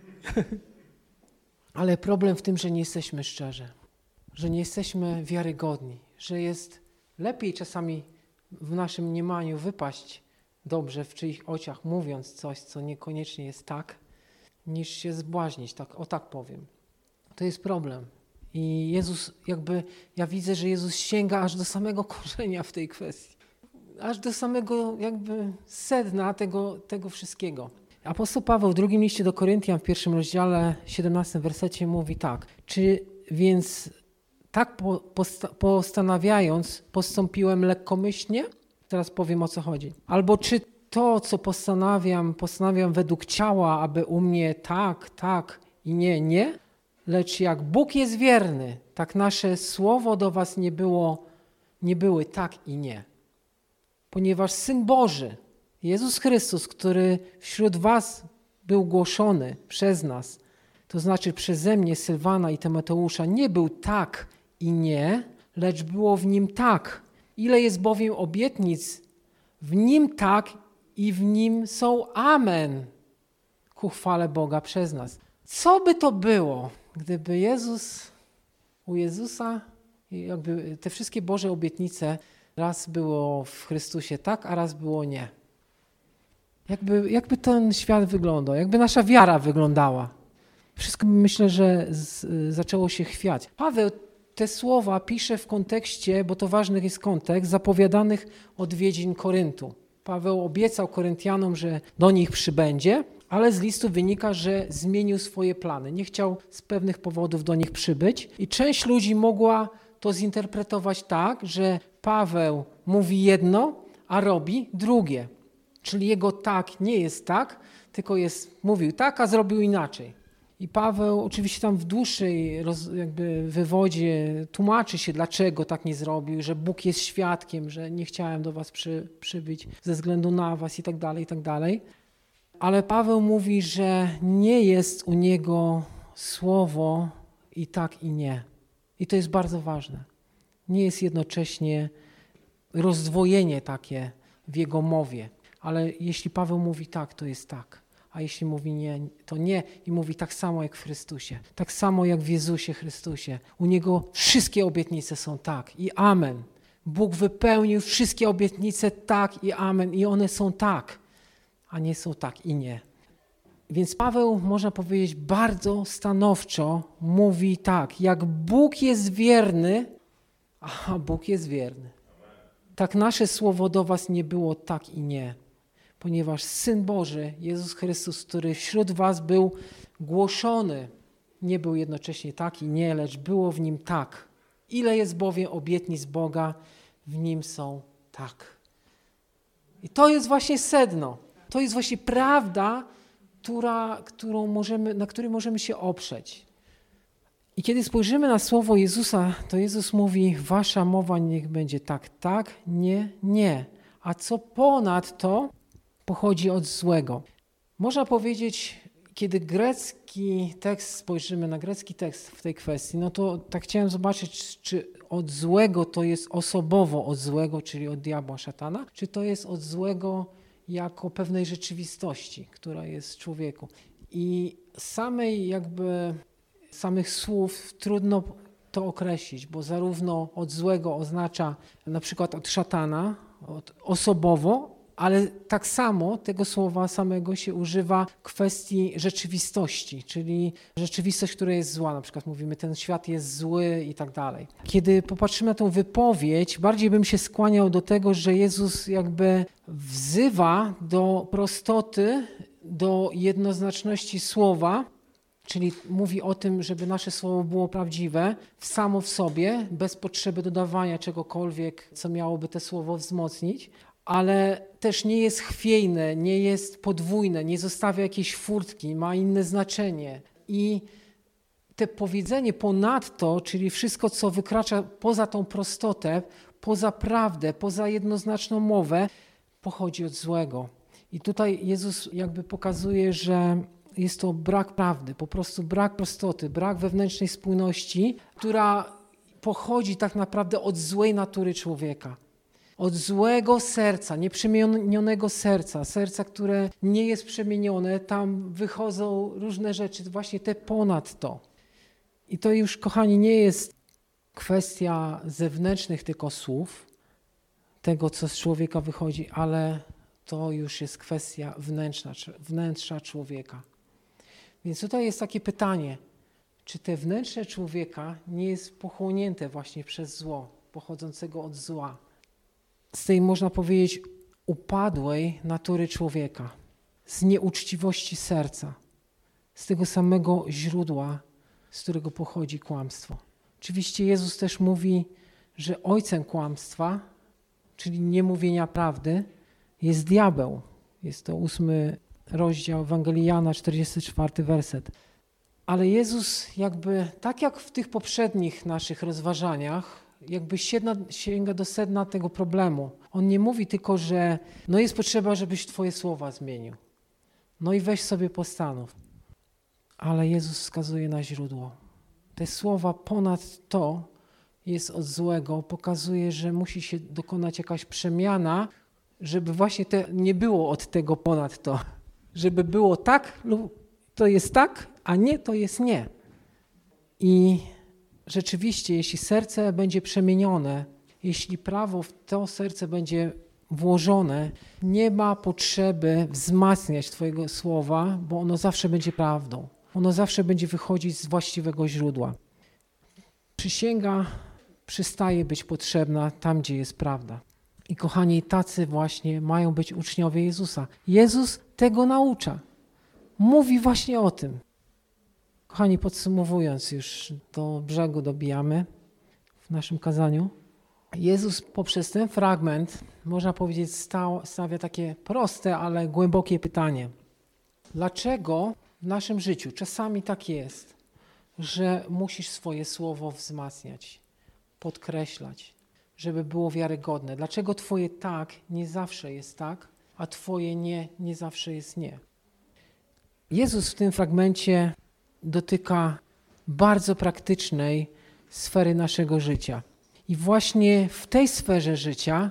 Ale problem w tym, że nie jesteśmy szczerzy, że nie jesteśmy wiarygodni, że jest Lepiej czasami w naszym mniemaniu wypaść dobrze w czyichś oczach, mówiąc coś, co niekoniecznie jest tak, niż się zbłaźnić, tak, o tak powiem. To jest problem. I Jezus jakby, ja widzę, że Jezus sięga aż do samego korzenia w tej kwestii. Aż do samego jakby sedna tego, tego wszystkiego. Apostoł Paweł w drugim liście do Koryntian w pierwszym rozdziale, siedemnastym wersecie mówi tak. Czy więc tak po, posta, postanawiając postąpiłem lekkomyślnie? Teraz powiem, o co chodzi. Albo czy to, co postanawiam, postanawiam według ciała, aby u mnie tak, tak i nie, nie? Lecz jak Bóg jest wierny, tak nasze słowo do was nie było, nie były tak i nie. Ponieważ Syn Boży, Jezus Chrystus, który wśród was był głoszony przez nas, to znaczy przeze mnie, Sylwana i Tymoteusza, nie był tak i nie, lecz było w nim tak. Ile jest bowiem obietnic, w nim tak i w nim są amen ku chwale Boga przez nas. Co by to było, gdyby Jezus, u Jezusa, jakby te wszystkie Boże obietnice raz było w Chrystusie tak, a raz było nie. Jakby, jakby ten świat wyglądał, jakby nasza wiara wyglądała. Wszystko myślę, że z, zaczęło się chwiać. Paweł te słowa pisze w kontekście, bo to ważny jest kontekst, zapowiadanych odwiedzin Koryntu. Paweł obiecał Koryntianom, że do nich przybędzie, ale z listu wynika, że zmienił swoje plany. Nie chciał z pewnych powodów do nich przybyć i część ludzi mogła to zinterpretować tak, że Paweł mówi jedno, a robi drugie. Czyli jego tak nie jest tak, tylko jest, mówił tak, a zrobił inaczej. I Paweł oczywiście tam w dłuższej roz, jakby wywodzie tłumaczy się, dlaczego tak nie zrobił, że Bóg jest świadkiem, że nie chciałem do was przy, przybyć ze względu na was i tak dalej, i tak dalej. Ale Paweł mówi, że nie jest u niego słowo i tak i nie. I to jest bardzo ważne. Nie jest jednocześnie rozdwojenie takie w jego mowie. Ale jeśli Paweł mówi tak, to jest tak. A jeśli mówi nie, to nie. I mówi tak samo jak w Chrystusie. Tak samo jak w Jezusie Chrystusie. U Niego wszystkie obietnice są tak i amen. Bóg wypełnił wszystkie obietnice tak i amen. I one są tak, a nie są tak i nie. Więc Paweł, można powiedzieć, bardzo stanowczo mówi tak. Jak Bóg jest wierny, a Bóg jest wierny. Tak nasze słowo do was nie było tak i nie. Ponieważ Syn Boży, Jezus Chrystus, który wśród was był głoszony, nie był jednocześnie tak i nie, lecz było w nim tak. Ile jest bowiem obietnic Boga, w nim są tak. I to jest właśnie sedno. To jest właśnie prawda, która, którą możemy, na której możemy się oprzeć. I kiedy spojrzymy na słowo Jezusa, to Jezus mówi, wasza mowa niech będzie tak, tak, nie, nie. A co ponad to pochodzi od złego. Można powiedzieć, kiedy grecki tekst, spojrzymy na grecki tekst w tej kwestii, no to tak chciałem zobaczyć, czy od złego to jest osobowo od złego, czyli od diabła, szatana, czy to jest od złego jako pewnej rzeczywistości, która jest w człowieku. I samej jakby, samych słów trudno to określić, bo zarówno od złego oznacza na przykład od szatana, od osobowo, ale tak samo tego słowa samego się używa w kwestii rzeczywistości, czyli rzeczywistość, która jest zła. Na przykład mówimy, ten świat jest zły i tak dalej. Kiedy popatrzymy na tę wypowiedź, bardziej bym się skłaniał do tego, że Jezus jakby wzywa do prostoty, do jednoznaczności słowa, czyli mówi o tym, żeby nasze słowo było prawdziwe samo w sobie, bez potrzeby dodawania czegokolwiek, co miałoby to słowo wzmocnić, ale też nie jest chwiejne, nie jest podwójne, nie zostawia jakiejś furtki, ma inne znaczenie. I te powiedzenie ponadto, czyli wszystko, co wykracza poza tą prostotę, poza prawdę, poza jednoznaczną mowę, pochodzi od złego. I tutaj Jezus jakby pokazuje, że jest to brak prawdy, po prostu brak prostoty, brak wewnętrznej spójności, która pochodzi tak naprawdę od złej natury człowieka. Od złego serca, nieprzemienionego serca, serca, które nie jest przemienione, tam wychodzą różne rzeczy, właśnie te ponad to. I to już, kochani, nie jest kwestia zewnętrznych tylko słów, tego, co z człowieka wychodzi, ale to już jest kwestia wnętrza, wnętrza człowieka. Więc tutaj jest takie pytanie, czy te wnętrze człowieka nie jest pochłonięte właśnie przez zło, pochodzącego od zła, z tej, można powiedzieć, upadłej natury człowieka, z nieuczciwości serca, z tego samego źródła, z którego pochodzi kłamstwo. Oczywiście Jezus też mówi, że ojcem kłamstwa, czyli niemówienia prawdy, jest diabeł. Jest to ósmy rozdział Ewangelii Jana, czterdziesty czwarty werset. Ale Jezus jakby, tak jak w tych poprzednich naszych rozważaniach, jakby sięga, sięga do sedna tego problemu. On nie mówi tylko, że no jest potrzeba, żebyś Twoje słowa zmienił. No i weź sobie postanów. Ale Jezus wskazuje na źródło. Te słowa ponad to jest od złego, pokazuje, że musi się dokonać jakaś przemiana, żeby właśnie te, nie było od tego ponad to. Żeby było tak lub to jest tak, a nie to jest nie. I rzeczywiście, jeśli serce będzie przemienione, jeśli prawo w to serce będzie włożone, nie ma potrzeby wzmacniać Twojego słowa, bo ono zawsze będzie prawdą. Ono zawsze będzie wychodzić z właściwego źródła. Przysięga przestaje być potrzebna tam, gdzie jest prawda. I kochani, tacy właśnie mają być uczniowie Jezusa. Jezus tego naucza. Mówi właśnie o tym. Kochani, podsumowując, już do brzegu dobijamy w naszym kazaniu. Jezus poprzez ten fragment, można powiedzieć, stał, stawia takie proste, ale głębokie pytanie. Dlaczego w naszym życiu czasami tak jest, że musisz swoje słowo wzmacniać, podkreślać, żeby było wiarygodne? Dlaczego Twoje tak nie zawsze jest tak, a Twoje nie nie zawsze jest nie? Jezus w tym fragmencie dotyka bardzo praktycznej sfery naszego życia. I właśnie w tej sferze życia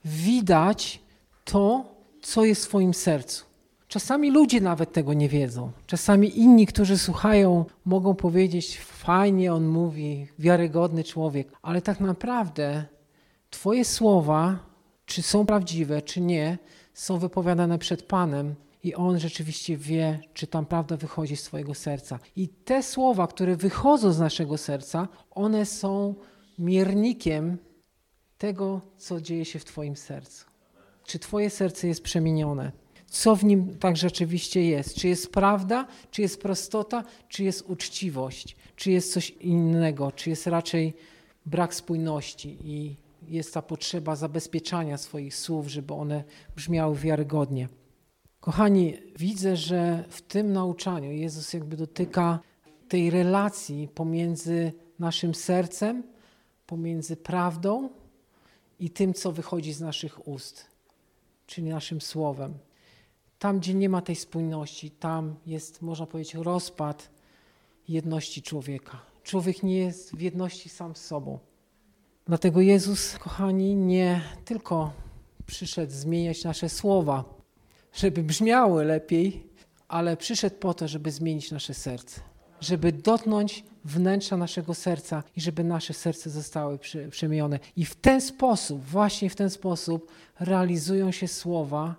widać to, co jest w Twoim sercu. Czasami ludzie nawet tego nie wiedzą. Czasami inni, którzy słuchają, mogą powiedzieć, fajnie on mówi, wiarygodny człowiek, ale tak naprawdę Twoje słowa, czy są prawdziwe, czy nie, są wypowiadane przed Panem i On rzeczywiście wie, czy tam prawda wychodzi z Twojego serca. I te słowa, które wychodzą z naszego serca, one są miernikiem tego, co dzieje się w Twoim sercu. Czy Twoje serce jest przemienione? Co w nim tak rzeczywiście jest? Czy jest prawda, czy jest prostota, czy jest uczciwość, czy jest coś innego, czy jest raczej brak spójności i jest ta potrzeba zabezpieczania swoich słów, żeby one brzmiały wiarygodnie. Kochani, widzę, że w tym nauczaniu Jezus jakby dotyka tej relacji pomiędzy naszym sercem, pomiędzy prawdą i tym, co wychodzi z naszych ust, czyli naszym słowem. Tam, gdzie nie ma tej spójności, tam jest, można powiedzieć, rozpad jedności człowieka. Człowiek nie jest w jedności sam z sobą. Dlatego Jezus, kochani, nie tylko przyszedł zmieniać nasze słowa, żeby brzmiały lepiej, ale przyszedł po to, żeby zmienić nasze serce, żeby dotknąć wnętrza naszego serca i żeby nasze serce zostały przemienione. I w ten sposób, właśnie w ten sposób realizują się słowa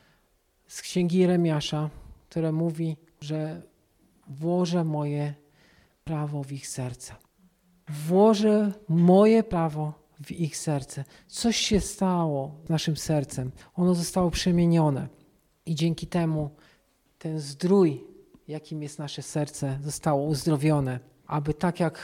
z Księgi Jeremiasza, które mówi, że włożę moje prawo w ich serca. Włożę moje prawo w ich serce. Coś się stało z naszym sercem. Ono zostało przemienione. I dzięki temu ten zdrój, jakim jest nasze serce, zostało uzdrowione. Aby tak jak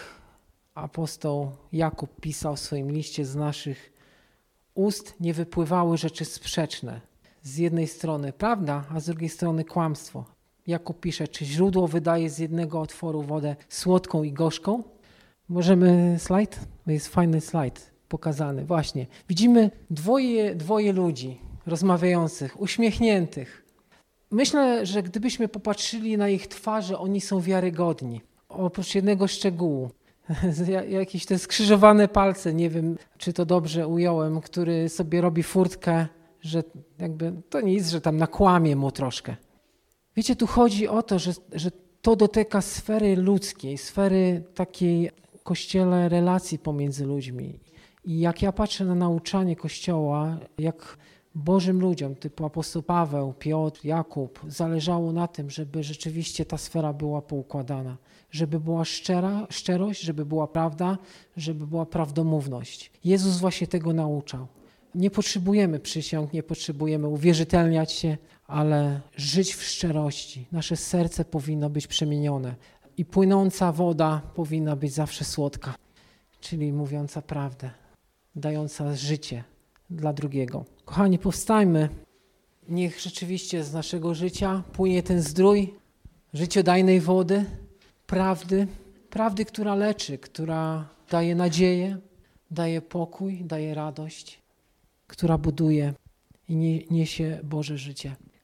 apostoł Jakub pisał w swoim liście, z naszych ust nie wypływały rzeczy sprzeczne. Z jednej strony prawda, a z drugiej strony kłamstwo. Jakub pisze, czy źródło wydaje z jednego otworu wodę słodką i gorzką? Możemy slajd? Jest fajny slajd pokazany. Właśnie. Widzimy dwoje, dwoje ludzi rozmawiających, uśmiechniętych. Myślę, że gdybyśmy popatrzyli na ich twarze, oni są wiarygodni. Oprócz jednego szczegółu. Jakieś te skrzyżowane palce, nie wiem, czy to dobrze ująłem, który sobie robi furtkę, że jakby to nic, że tam nakłamie mu troszkę. Wiecie, tu chodzi o to, że, że to dotyka sfery ludzkiej, sfery takiej w Kościele relacji pomiędzy ludźmi. I jak ja patrzę na nauczanie Kościoła, jak Bożym ludziom typu apostoł Paweł, Piotr, Jakub zależało na tym, żeby rzeczywiście ta sfera była poukładana, żeby była szczera, szczerość, żeby była prawda, żeby była prawdomówność. Jezus właśnie tego nauczał. Nie potrzebujemy przysiąg, nie potrzebujemy uwierzytelniać się, ale żyć w szczerości. Nasze serce powinno być przemienione i płynąca woda powinna być zawsze słodka, czyli mówiąca prawdę, dająca życie dla drugiego. Kochani, powstajmy. Niech rzeczywiście z naszego życia płynie ten zdrój życiodajnej wody, prawdy, prawdy, która leczy, która daje nadzieję, daje pokój, daje radość, która buduje i niesie Boże życie.